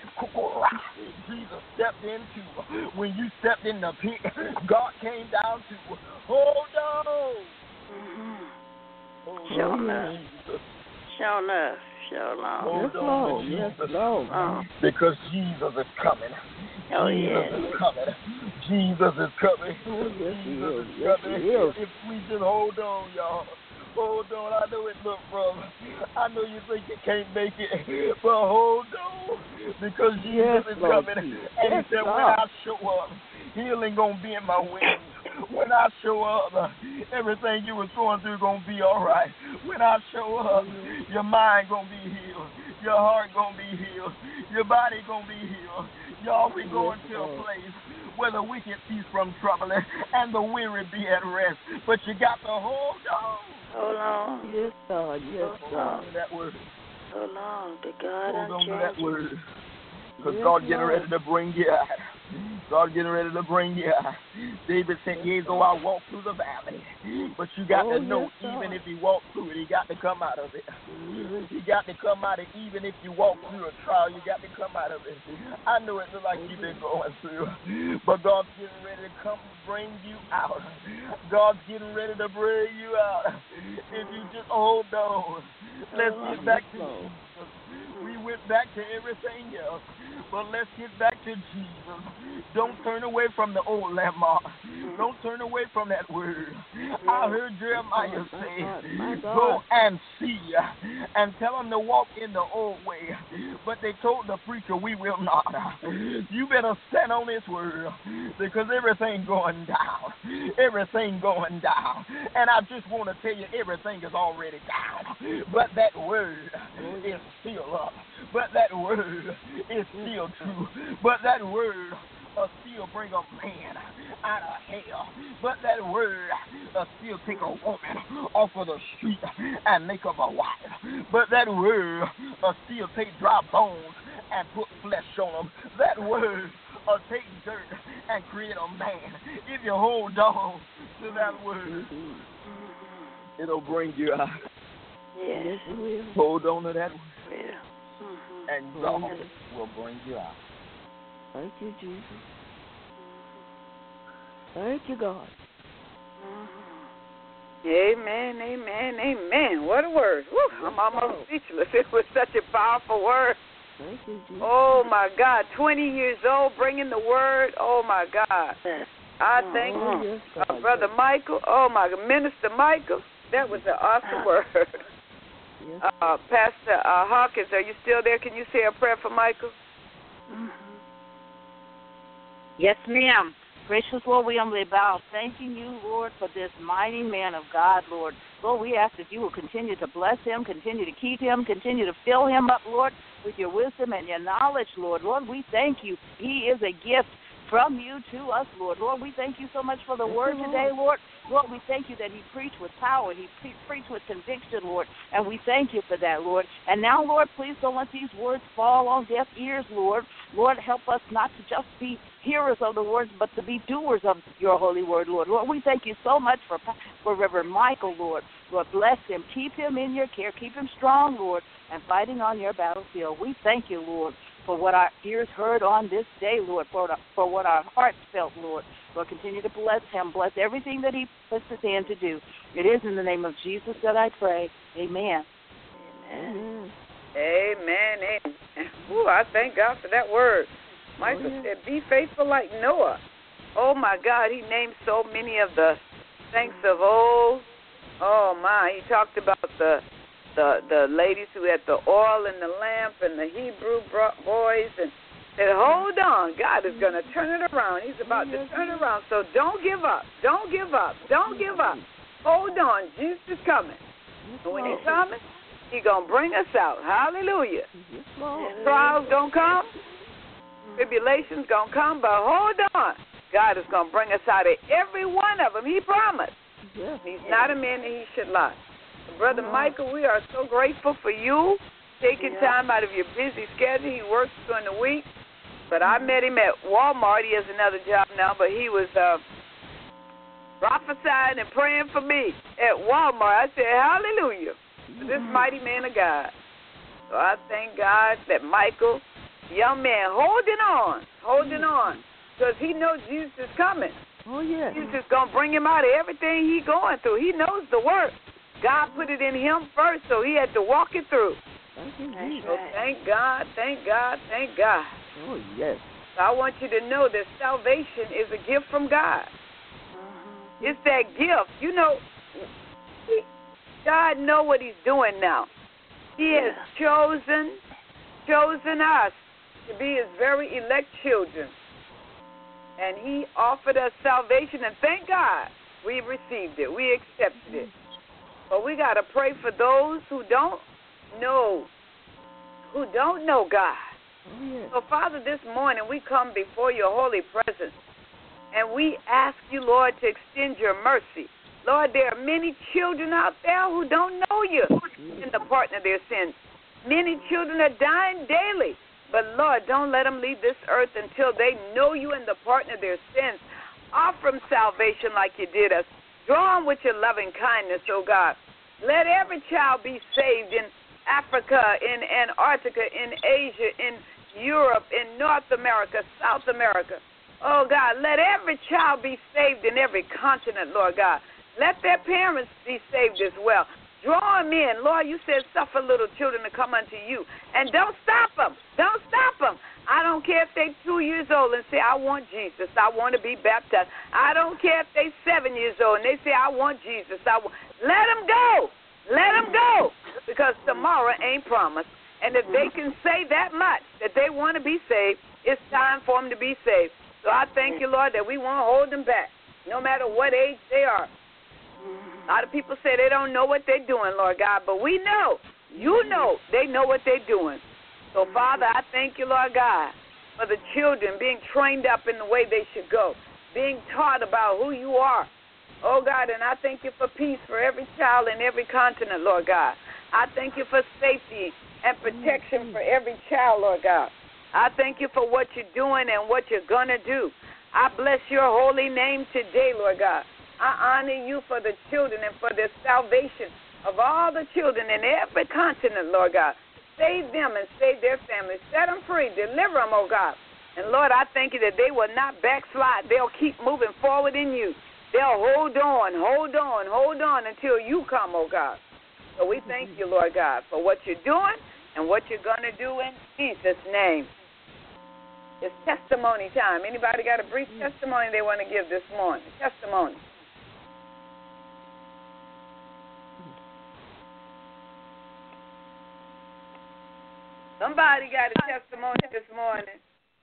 Jesus stepped into. When you stepped in the pit, God came down to. Hold on. Mm-hmm. Show enough. Show enough. Show long. Hold on, yes, Jesus. Lord. Oh. Because Jesus is coming. Oh, Jesus yes. is coming. Jesus is coming. Oh, yes, Jesus he is. is Yes, coming. he is. If we just hold on, y'all. Hold on. I know it look rough. I know you think you can't make it, but hold on. Because Jesus yes, is Lord, coming. Jesus. And yes, he said, Lord. when I show up, healing going to be in my wings. When I show up, everything you was going through going to be all right. When I show up, your mind going to be healed. Your heart going to be healed. Your body going to be healed. Y'all, we going yes, to Lord. a place where the wicked cease from troubling and the weary be at rest. But you got to hold on. Hold on. Yes, God. Yes, hold God. on to that word. Hold on to God. Hold on to that word. Because yes, God getting Lord. ready to bring you out. God getting ready to bring you out. David said, yea, though I walk through the valley. But you got oh, to know, yes, even God. if you walk through it, you got to come out of it. You got to come out of it. Even if you walk through a trial, you got to come out of it. I know it looks like you've been going through, but God's getting ready to come bring you out. God's getting ready to bring you out. If you just hold on. Let's get back to Jesus. We went back to everything else, but let's get back to Jesus. Don't turn away from the old landmark. Don't turn away from that word. I heard Jeremiah say, go and see and tell them to walk in the old way. But they told the preacher, we will not. You better stand on this word, because everything going down. Everything going down. And I just want to tell you, everything is already down. But that word is still up. But that word is still true. But that word will still bring a man out of hell. But that word will still take a woman off of the street and make her a wife. But that word will still take dry bones and put flesh on them. That word will take dirt and create a man. If you hold on to that word, it'll bring you out. Yes. Hold on to that word. Yeah. And God will bring you out. Thank you, Jesus. Thank you, God. Amen, amen, amen. What a word. Woo, I'm almost speechless. It was such a powerful word. Thank you, Jesus. Oh, my God. twenty years old, bringing the word. Oh, my God. I thank Oh, you, yes, uh, Brother Michael. Oh, my God. Minister Michael. That was an awesome word. Yes. Uh, Pastor uh, Hawkins, are you still there? Can you say a prayer for Michael? Yes, ma'am. Gracious Lord, we humbly bow, thanking you, Lord, for this mighty man of God, Lord. Lord, we ask that you will continue to bless him, continue to keep him, continue to fill him up, Lord, with your wisdom and your knowledge, Lord. Lord, we thank you. He is a gift from you to us, Lord. Lord, we thank you so much for the word today, Lord. Lord, we thank you that he preached with power. He pre- preached with conviction, Lord, and we thank you for that, Lord. And now, Lord, please don't let these words fall on deaf ears, Lord. Lord, help us not to just be hearers of the words, but to be doers of your holy word, Lord. Lord, we thank you so much for, for Reverend Michael, Lord. Lord, bless him. Keep him in your care. Keep him strong, Lord, and fighting on your battlefield. We thank you, Lord, for what our ears heard on this day, Lord, for, for what our hearts felt, Lord. Lord, continue to bless him. Bless everything that he puts his hand to do. It is in the name of Jesus that I pray. Amen. Amen. Amen. Amen. Ooh, I thank God for that word. Michael oh, yeah. said, be faithful like Noah. Oh, my God, he named so many of the saints of old. Oh, my, he talked about the the the ladies who had the oil and the lamp and the Hebrew boys and said, hold on, God is going to turn it around. He's about to turn it around. So don't give up. Don't give up. Don't give up. Hold on. Jesus is coming. And when he's coming, he's going to bring us out. Hallelujah. Trials going to come. Tribulation's going to come. But hold on. God is going to bring us out of every one of them. He promised. He's not a man that he should lie. Brother Michael, we are so grateful for you taking time out of your busy schedule. He works during the week. But I met him at Walmart. He has another job now, but he was uh, prophesying and praying for me at Walmart. I said, hallelujah, for this mighty man of God. So I thank God that Michael, young man, holding on, holding on, because he knows Jesus is coming. Oh, yeah. Jesus is going to bring him out of everything he's going through. He knows the work. God put it in him first, so he had to walk it through. Thank you, Jesus. So thank God, thank God, thank God. Oh, yes. So I want you to know that salvation is a gift from God. Uh-huh. It's that gift. You know, he, God know what he's doing now. He yeah. has chosen, chosen us to be his very elect children. And he offered us salvation, and thank God we received it. We accepted it. But we got to pray for those who don't know, who don't know God. Oh, yeah. So, Father, this morning we come before your holy presence, and we ask you, Lord, to extend your mercy. Lord, there are many children out there who don't know you in the pardon of their sins. Many children are dying daily. But, Lord, don't let them leave this earth until they know you in the pardon of their sins. Offer them salvation like you did us. Draw them with your loving kindness, oh God. Let every child be saved in Africa, in Antarctica, in Asia, in Europe, in North America, South America. Oh, God, let every child be saved in every continent, Lord God. Let their parents be saved as well. Draw them in. Lord, you said suffer little children to come unto you. And don't stop them. Don't stop them. I don't care if they're two years old and say, I want Jesus. I want to be baptized. I don't care if they're seven years old and they say, I want Jesus. I want... Let them go. Let them go. Because tomorrow ain't promised. And if they can say that much, that they want to be saved, it's time for them to be saved. So I thank you, Lord, that we won't hold them back, no matter what age they are. A lot of people say they don't know what they're doing, Lord God, but we know, you know, they know what they're doing. So, Father, I thank you, Lord God, for the children being trained up in the way they should go, being taught about who you are. Oh, God, and I thank you for peace for every child in every continent, Lord God. I thank you for safety and protection for every child, Lord God. I thank you for what you're doing and what you're going to do. I bless your holy name today, Lord God. I honor you for the children and for the salvation of all the children in every continent, Lord God. Save them and save their families. Set them free. Deliver them, oh God. And, Lord, I thank you that they will not backslide. They'll keep moving forward in you. They'll hold on, hold on, hold on until you come, oh God. So we thank you, Lord God, for what you're doing and what you're going to do in Jesus' name. It's testimony time. Anybody got a brief testimony they want to give this morning? Testimony. Somebody got a testimony this morning.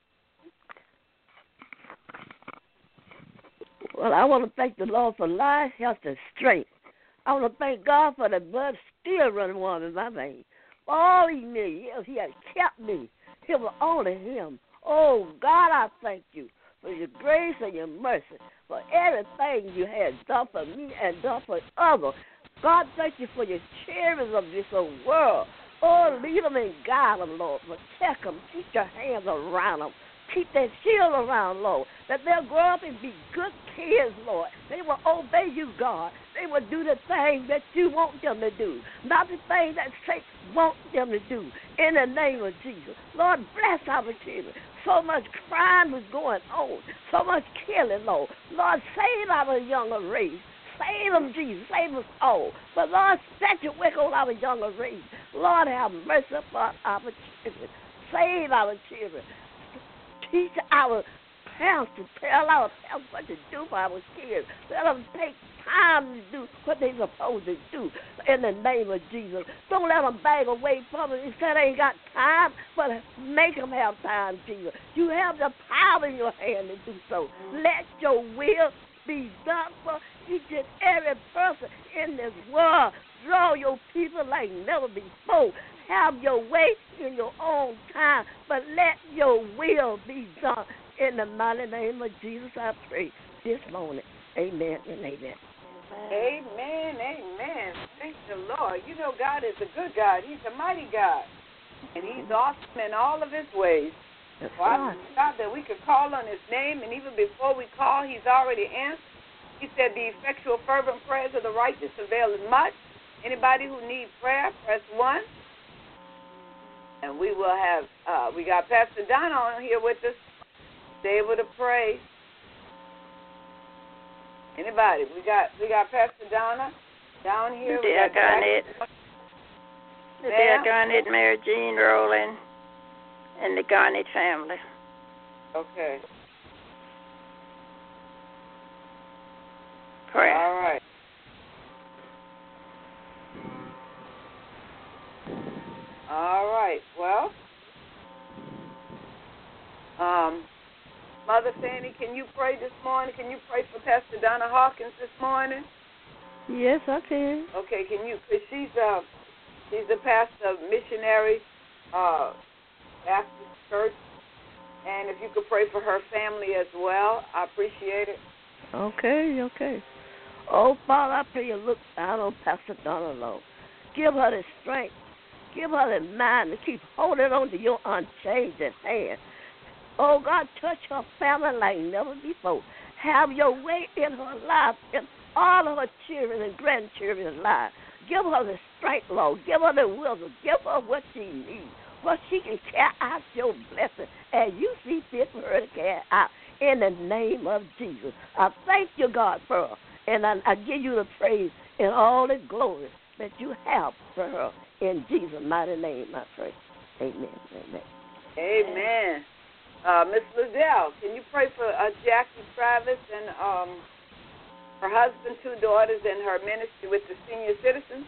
Well, I want to thank the Lord for life, health, and strength. I want to thank God for the blood still running warm in my veins. For all he knew, he has kept me. It was only him. Oh, God, I thank you for your grace and your mercy, for everything you had done for me and done for others. God, thank you for your children of this old world. Oh, lead them and guide them, Lord. Protect them. Keep your hands around them. Keep that shield around, Lord, that they'll grow up and be good kids, Lord. They will obey you, God. They will do the thing that you want them to do, not the thing that Satan wants them to do, in the name of Jesus. Lord, bless our children. So much crime is going on, so much killing, Lord. Lord, save our younger race. Save them, Jesus. Save us all. But, Lord, set your work on our younger race. Lord, have mercy upon our children. Save our children. Teach our parents to tell our parents what to do for our kids. Let them take time to do what they're supposed to do in the name of Jesus. Don't let them bag away from it. He said they ain't got time, but make them have time, Jesus. You have the power in your hand to do so. Let your will be done for each and every person in this world. Draw your people like never before. Have your way in your own time, but let your will be done. In the mighty name of Jesus, I pray this morning. Amen and amen. Amen, amen. Thank the Lord. You know, God is a good God. He's a mighty God, and he's awesome in all of his ways. That's so right. I thought that we could call on his name, and even before we call, he's already answered. He said the effectual fervent prayers of the righteous avail as much. Anybody who needs prayer, press one. And we will have, uh, we got Pastor Donna on here with us. They're able to pray. Anybody? We got we got Pastor Donna down here. The Garnett. The Garnett, Mary Jean Rowland, and the Garnett family. Okay. Prayer. All right. All right. Well, um, Mother Fanny, can you pray this morning? Can you pray for Pastor Donna Hawkins this morning? Yes, I can. Okay. Can you? Cause she's uh, she's the pastor of Missionary uh, Baptist Church, and if you could pray for her family as well, I appreciate it. Okay. Okay. Oh, Father, I pray you look down on Pastor Donna, Lord. Give her the strength. Give her the mind to keep holding on to your unchanging hand. Oh, God, touch her family like never before. Have your way in her life, in all of her children and grandchildren's lives. Give her the strength, Lord. Give her the wisdom. Give her what she needs, what she can carry out your blessing, and you see fit for her to carry out in the name of Jesus. I thank you, God, for her, and I, I give you the praise and all the glory that you have for her. In Jesus' mighty name, I pray. Amen. Amen. Amen. Uh, Miss Liddell, can you pray for uh, Jackie Travis and um, her husband, two daughters, and her ministry with the senior citizens?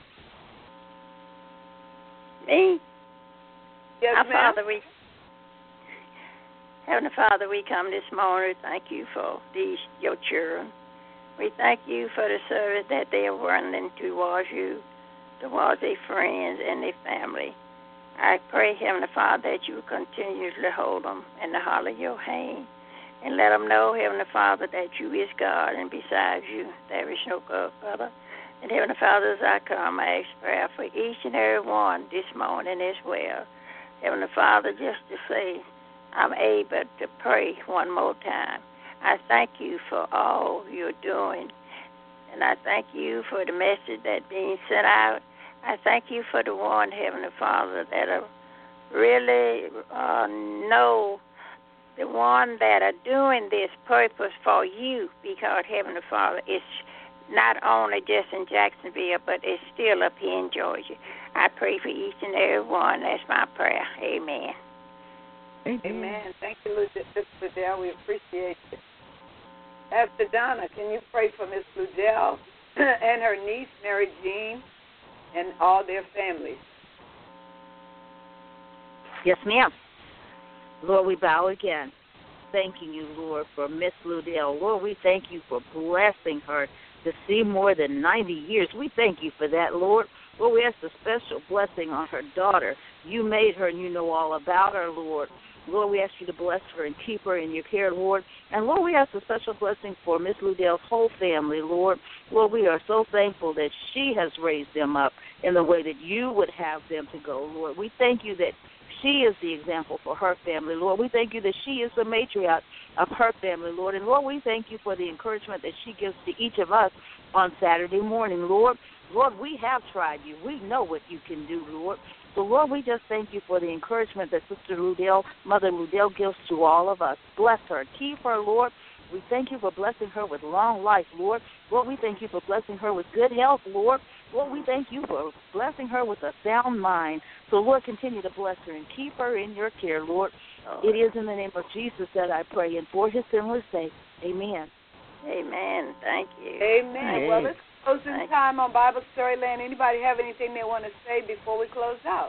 Me? Yes, Our ma'am. Father, we, Heavenly Father, we come this morning. Thank you for these your children. We thank you for the service that they are running towards you, towards their friends and their family. I pray, Heavenly Father, that you continuously hold them in the hollow of your hand and let them know, Heavenly Father, that you is God and besides you there is no God, Father. And Heavenly Father, as I come, I ask prayer for each and every one this morning as well. Heavenly Father, just to say I'm able to pray one more time. I thank you for all you're doing, and I thank you for the message that's being sent out. I thank you for the one, Heavenly Father, that uh, really uh, know the one that are doing this purpose for you, because Heavenly Father, it's not only just in Jacksonville, but it's still up here in Georgia. I pray for each and every one. That's my prayer. Amen. Amen. Amen. Thank you, Sister Ludell. We appreciate you. Pastor Donna, can you pray for Miss Ludell and her niece, Mary Jean, and all their families? Yes, ma'am. Lord, we bow again, thanking you, Lord, for Miss Ludell. Lord, we thank you for blessing her to see more than ninety years. We thank you for that, Lord. Lord, we ask a special blessing on her daughter. You made her and you know all about her, Lord. Lord, we ask you to bless her and keep her in your care, Lord. And, Lord, we ask a special blessing for Miss Ludell's whole family, Lord. Lord, we are so thankful that she has raised them up in the way that you would have them to go, Lord. We thank you that she is the example for her family, Lord. We thank you that she is the matriarch of her family, Lord. And, Lord, we thank you for the encouragement that she gives to each of us on Saturday morning, Lord. Lord, we have tried you. We know what you can do, Lord. So, Lord, we just thank you for the encouragement that Sister Ludell, Mother Ludell, gives to all of us. Bless her. Keep her, Lord. We thank you for blessing her with long life, Lord. Lord, we thank you for blessing her with good health, Lord. Lord, we thank you for blessing her with a sound mind. So, Lord, continue to bless her and keep her in your care, Lord. Oh. It is in the name of Jesus that I pray, and for his sinless sake, amen. Amen. Thank you. Amen. Thank well, you. it's closing time on Bible Storyland. Anybody have anything they want to say before we close out?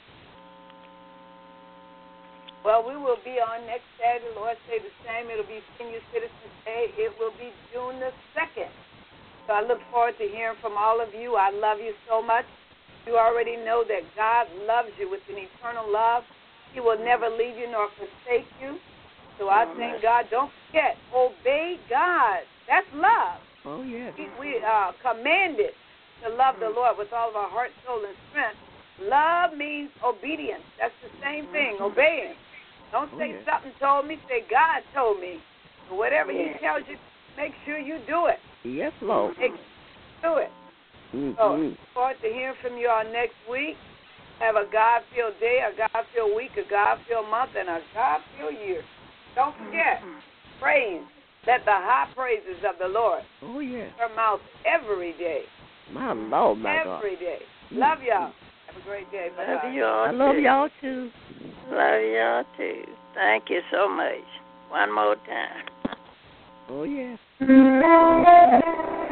Well, we will be on next Saturday. Lord say the same. It'll be Senior Citizens Day. It will be June the second. So I look forward to hearing from all of you. I love you so much. You already know that God loves you with an eternal love. He will never leave you nor forsake you. So I thank God. Don't forget, obey God. That's love. Oh, yes. We, we are commanded to love the Lord with all of our heart, soul, and strength. Love means obedience. That's the same thing, obeying. Don't say oh, yes. something told me. Say God told me. So whatever yes. he tells you, make sure you do it. Yes, Lord. Make, do it. Mm-hmm. So look forward to hearing from you all next week. Have a God-filled day, a God-filled week, a God-filled month, and a God-filled year. Don't forget, praise. Let the high praises of the Lord oh, yes. come out every day. My Lord, my every God. Every day. Love y'all. Have a great day. Bye-bye. Love y'all I love too. y'all, too. Love y'all, too. Thank you so much. One more time. Oh, yes.